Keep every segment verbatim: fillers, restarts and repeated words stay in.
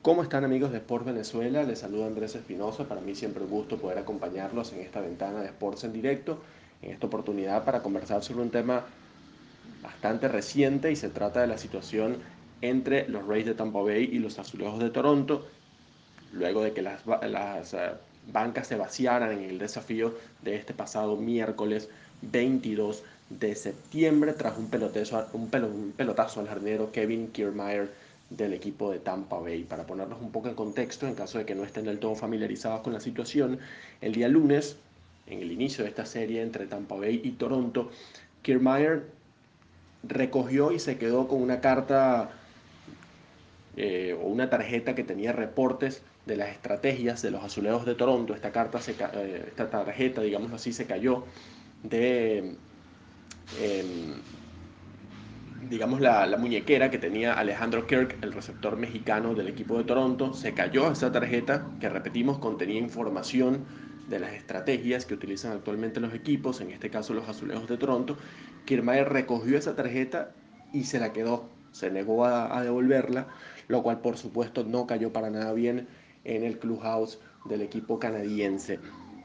¿Cómo están amigos de Sport Venezuela? Les saluda Andrés Espinosa. Para mí siempre un gusto poder acompañarlos en esta ventana de Sports en directo, en esta oportunidad para conversar sobre un tema bastante reciente y se trata de la situación entre los Rays de Tampa Bay y los Azulejos de Toronto, luego de que las, las uh, bancas se vaciaran en el desafío de este pasado miércoles veintidós de septiembre tras un pelotazo, un, pelo, un pelotazo al jardinero Kevin Kiermaier del equipo de Tampa Bay. Para ponernos un poco en contexto, en caso de que no estén del todo familiarizados con la situación, el día lunes, en el inicio de esta serie entre Tampa Bay y Toronto, Kiermaier recogió y se quedó con una carta eh, o una tarjeta que tenía reportes de las estrategias de los Azulejos de Toronto. Esta, carta se, eh, esta tarjeta, digamos así, se cayó de, eh, digamos, la, la, muñequera que tenía Alejandro Kirk, el receptor mexicano del equipo de Toronto. Se cayó esa tarjeta que, repetimos, contenía información de las estrategias que utilizan actualmente los equipos, en este caso los Azulejos de Toronto. Kiermaier recogió esa tarjeta y se la quedó, se negó a, a devolverla, lo cual por supuesto no cayó para nada bien en el clubhouse del equipo canadiense.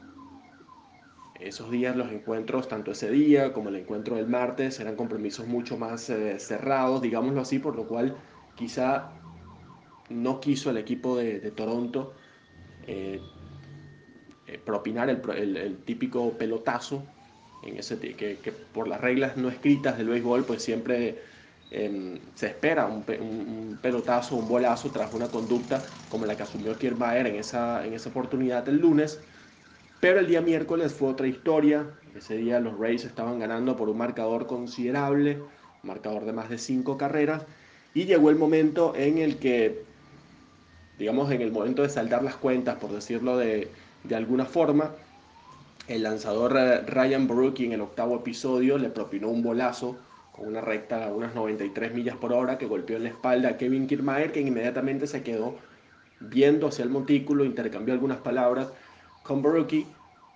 Esos días, los encuentros, tanto ese día como el encuentro del martes, eran compromisos mucho más eh, cerrados, digámoslo así, por lo cual quizá no quiso el equipo de, de Toronto eh, eh, propinar el, el, el, típico pelotazo, en ese, que, que por las reglas no escritas del béisbol, pues siempre eh, se espera un, un, un, pelotazo, un bolazo tras una conducta como la que asumió Kiermaier en esa, en esa oportunidad el lunes. Pero el día miércoles fue otra historia. Ese día los Rays estaban ganando por un marcador considerable, un marcador de más de cinco carreras, y llegó el momento en el que, digamos, en el momento de saldar las cuentas, por decirlo de, de alguna forma, el lanzador eh, Ryan Borucki en el octavo episodio le propinó un bolazo con una recta a unas noventa y tres millas por hora que golpeó en la espalda a Kevin Kiermaier, que inmediatamente se quedó viendo hacia el montículo, intercambió algunas palabras con Borucki.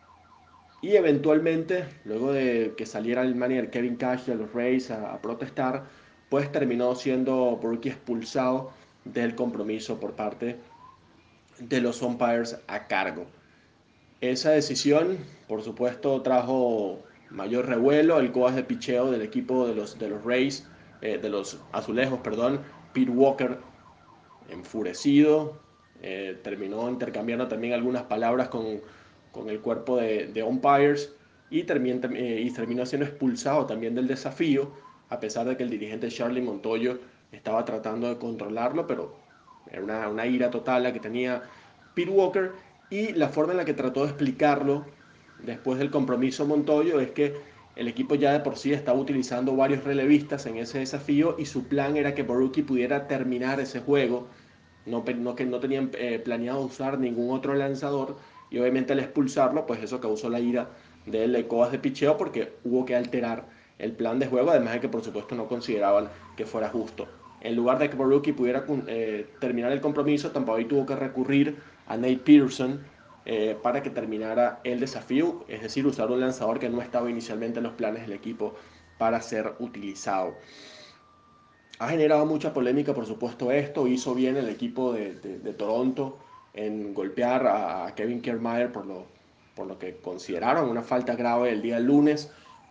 Y eventualmente, luego de que saliera el manager Kevin Cash a los Rays a, a protestar, pues terminó siendo Borucki expulsado del compromiso por parte de los umpires a cargo. Esa decisión, por supuesto, trajo mayor revuelo. El coach de picheo del equipo de los, de los Rays, eh, de los Azulejos, perdón, Pete Walker, enfurecido, eh, terminó intercambiando también algunas palabras con, con el cuerpo de, de umpires y, termin, eh, y terminó siendo expulsado también del desafío, a pesar de que el dirigente Charlie Montoyo estaba tratando de controlarlo, pero era una, una ira total la que tenía Pete Walker, y la forma en la que trató de explicarlo después del compromiso Montoyo es que el equipo ya de por sí estaba utilizando varios relevistas en ese desafío y su plan era que Borucki pudiera terminar ese juego. No, no, que no tenían eh, planeado usar ningún otro lanzador y obviamente al expulsarlo, pues eso causó la ira del Coas de picheo porque hubo que alterar el plan de juego, además de que por supuesto no consideraban que fuera justo. En lugar de que Borucki pudiera eh, terminar el compromiso, Tampa Bay tuvo que recurrir a Nate Peterson eh, para que terminara el desafío, es decir, usar un lanzador que no estaba inicialmente en los planes del equipo para ser utilizado. Ha generado mucha polémica, por supuesto, esto. Hizo bien el equipo de, de, de Toronto en golpear a, a Kevin Kiermaier por lo, por lo que consideraron una falta grave el día lunes,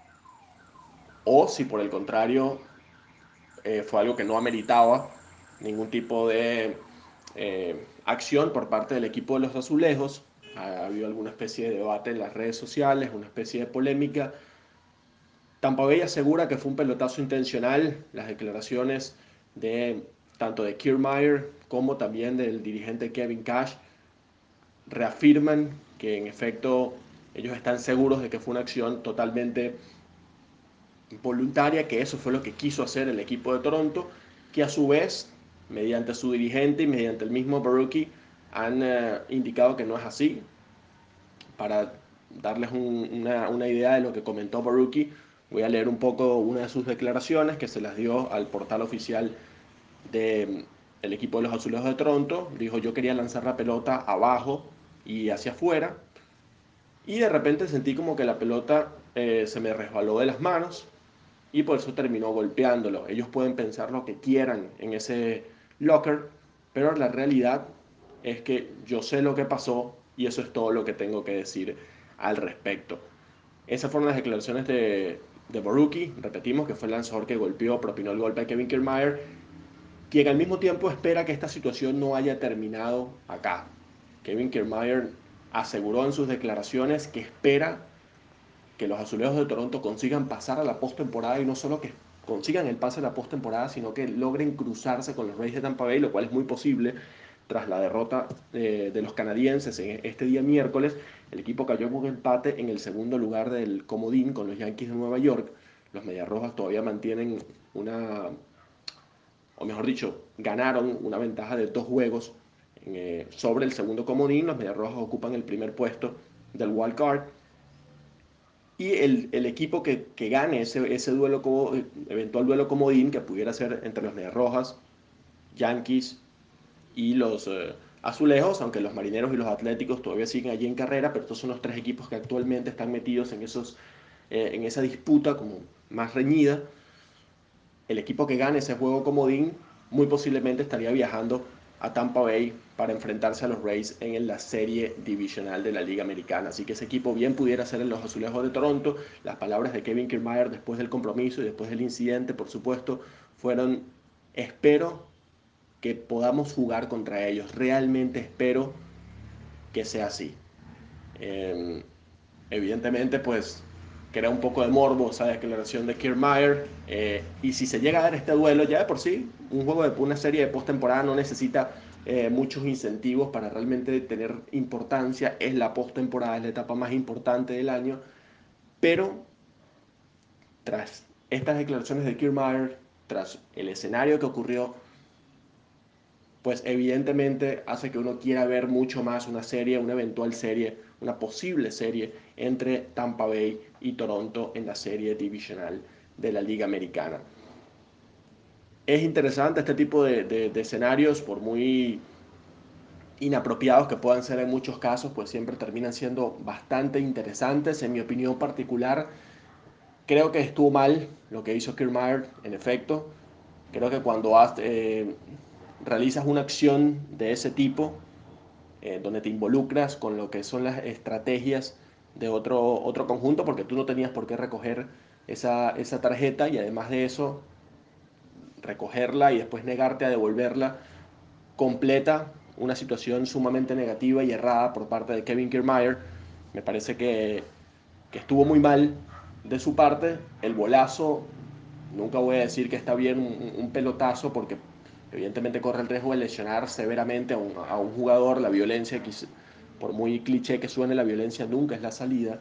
o si por el contrario eh, fue algo que no ameritaba ningún tipo de eh, acción por parte del equipo de los Azulejos. Ha habido alguna especie de debate en las redes sociales, una especie de polémica. Tampa Bay asegura que fue un pelotazo intencional. Las declaraciones de tanto de Kiermaier como también del dirigente Kevin Cash reafirman que en efecto ellos están seguros de que fue una acción totalmente voluntaria, que eso fue lo que quiso hacer el equipo de Toronto, que a su vez, mediante su dirigente y mediante el mismo Borucki, han uh, indicado que no es así. Para darles un, una, una idea de lo que comentó Borucki, voy a leer un poco una de sus declaraciones que se las dio al portal oficial del de, equipo de los Azulejos de Toronto. Dijo: yo quería lanzar la pelota abajo y hacia afuera, y de repente sentí como que la pelota eh, se me resbaló de las manos y por eso terminó golpeándolo. Ellos pueden pensar lo que quieran en ese locker, pero la realidad es que yo sé lo que pasó y eso es todo lo que tengo que decir al respecto. Esas fueron las declaraciones de, de Borucki, repetimos que fue el lanzador que golpeó, propinó el golpe a Kevin Kiermaier, quien al mismo tiempo espera que esta situación no haya terminado acá. Kevin Kiermaier aseguró en sus declaraciones que espera que los Azulejos de Toronto consigan pasar a la postemporada y no solo que consigan el pase a la postemporada, sino que logren cruzarse con los Rays de Tampa Bay, lo cual es muy posible tras la derrota eh, de los canadienses en este día miércoles. El equipo cayó con un empate en el segundo lugar del comodín con los Yankees de Nueva York. Los Mediarrojas todavía mantienen una, o mejor dicho, ganaron una ventaja de dos juegos eh, sobre el segundo comodín. Los Mediarrojas ocupan el primer puesto del wild card. Y el, el equipo que, que gane ese, ese duelo como, eventual duelo comodín, que pudiera ser entre los Medias Rojas, Yankees y los eh, Azulejos, aunque los Marineros y los Atléticos todavía siguen allí en carrera, pero estos son los tres equipos que actualmente están metidos en, esos, eh, en esa disputa como más reñida. El equipo que gane ese juego comodín muy posiblemente estaría viajando a Tampa Bay para enfrentarse a los Rays en la serie divisional de la Liga Americana. Así que ese equipo bien pudiera ser en los Azulejos de Toronto. Las palabras de Kevin Kiermaier después del compromiso y después del incidente, por supuesto, fueron: espero que podamos jugar contra ellos. Realmente espero que sea así. Eh, Evidentemente, pues crea un poco de morbo esa declaración de Kiermaier. Eh, y si se llega a dar este duelo, ya de por sí, un juego de una serie de postemporada no necesita eh, muchos incentivos para realmente tener importancia. Es la postemporada, es la etapa más importante del año. Pero tras estas declaraciones de Kiermaier, tras el escenario que ocurrió, pues evidentemente hace que uno quiera ver mucho más una serie, una eventual serie, una posible serie entre Tampa Bay y Toronto en la serie divisional de la Liga Americana. Es interesante este tipo de, de, de escenarios, por muy inapropiados que puedan ser en muchos casos, pues siempre terminan siendo bastante interesantes. En mi opinión particular, creo que estuvo mal lo que hizo Kiermaier, en efecto. Creo que cuando has, eh, realizas una acción de ese tipo, eh, donde te involucras con lo que son las estrategias de otro, otro conjunto, porque tú no tenías por qué recoger esa, esa tarjeta y además de eso, recogerla y después negarte a devolverla, completa una situación sumamente negativa y errada por parte de Kevin Kiermaier. Me parece que, que estuvo muy mal de su parte. El bolazo, nunca voy a decir que está bien un, un pelotazo, porque evidentemente corre el riesgo de lesionar severamente a un, a un jugador. La violencia, por muy cliché que suene, la violencia nunca es la salida.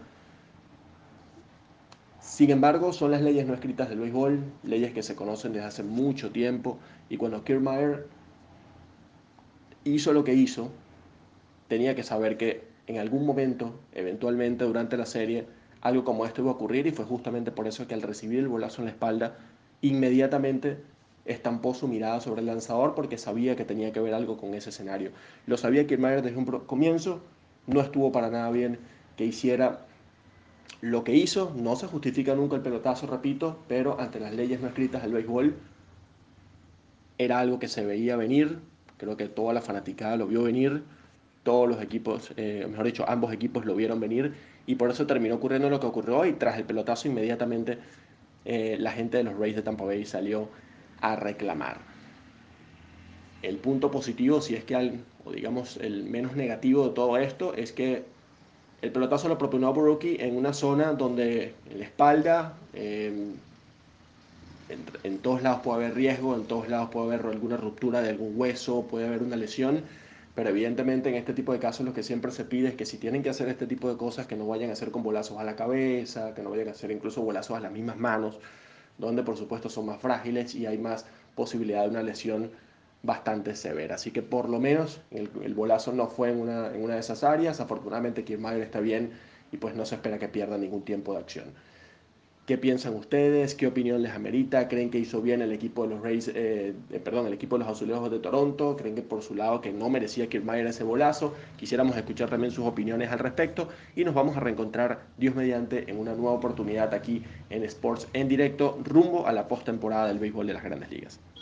Sin embargo, son las leyes no escritas del béisbol, leyes que se conocen desde hace mucho tiempo, y cuando Kiermaier hizo lo que hizo, tenía que saber que en algún momento, eventualmente durante la serie, algo como esto iba a ocurrir, y fue justamente por eso que al recibir el bolazo en la espalda, inmediatamente estampó su mirada sobre el lanzador, porque sabía que tenía que ver algo con ese escenario. Lo sabía que Mayer desde un comienzo, no estuvo para nada bien que hiciera lo que hizo. No se justifica nunca el pelotazo, repito, pero ante las leyes no escritas del béisbol era algo que se veía venir. Creo que toda la fanaticada lo vio venir, todos los equipos, eh, mejor dicho, ambos equipos lo vieron venir, y por eso terminó ocurriendo lo que ocurrió hoy. Tras el pelotazo, inmediatamente eh, la gente de los Rays de Tampa Bay salió a reclamar. El punto positivo, si es que al, o digamos el menos negativo de todo esto, es que el pelotazo lo propinó a Borucki en una zona donde en la espalda, eh, en, en, todos lados puede haber riesgo, en todos lados puede haber alguna ruptura de algún hueso, puede haber una lesión, pero evidentemente en este tipo de casos lo que siempre se pide es que si tienen que hacer este tipo de cosas, que no vayan a hacer con bolazos a la cabeza, que no vayan a hacer incluso bolazos a las mismas manos, donde por supuesto son más frágiles y hay más posibilidad de una lesión bastante severa. Así que por lo menos el, el bolazo no fue en una, en una de esas áreas. Afortunadamente Kiermaier está bien y pues no se espera que pierda ningún tiempo de acción. ¿Qué piensan ustedes? ¿Qué opinión les amerita? ¿Creen que hizo bien el equipo de los Rays, eh, eh, perdón, el equipo de los Azulejos de Toronto? ¿Creen que por su lado que no merecía Kiermaier ese bolazo? Quisiéramos escuchar también sus opiniones al respecto y nos vamos a reencontrar, Dios mediante, en una nueva oportunidad aquí en Sports en directo, rumbo a la postemporada del béisbol de las Grandes Ligas.